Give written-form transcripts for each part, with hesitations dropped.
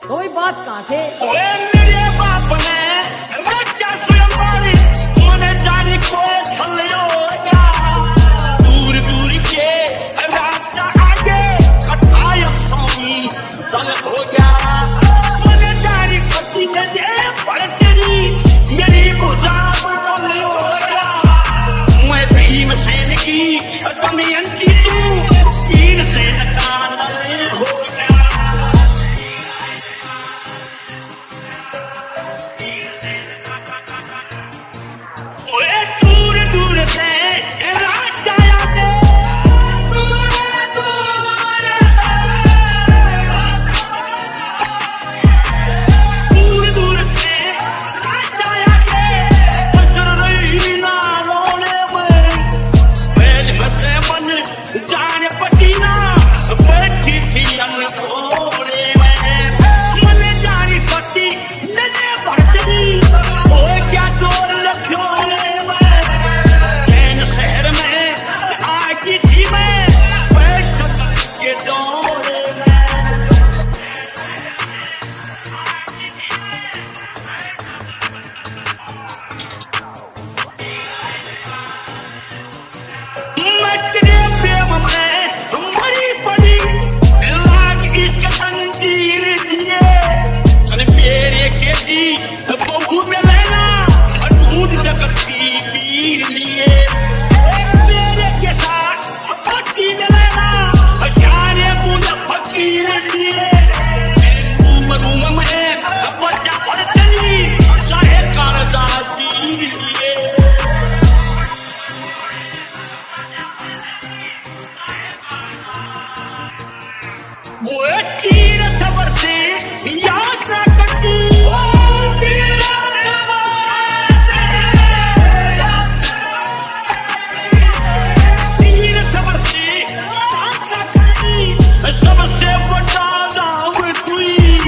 कोई बात कहाँ से? ओए मेरे बाप ने बच्चा स्वयं मारी मने जानी को छलियो दूर दूर के रास्ता आगे कठाय स्वामी तल हो गया मने जानी पति ने दे पड़ तेरी मेरी बुझा छलियो मैं भीम सेन की दमयंती तू तीन सेन का नल हो गया। दूर दूर से राजा आते दूर दूर से राजा आते फसल रही ना रोले में मत मन जाने पटीना बैठी थी अनकोरे में मन जानी पटी नने भरती ओ क्या जोर लख्यो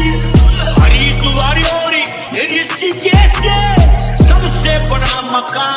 सबसे बड़ा मकान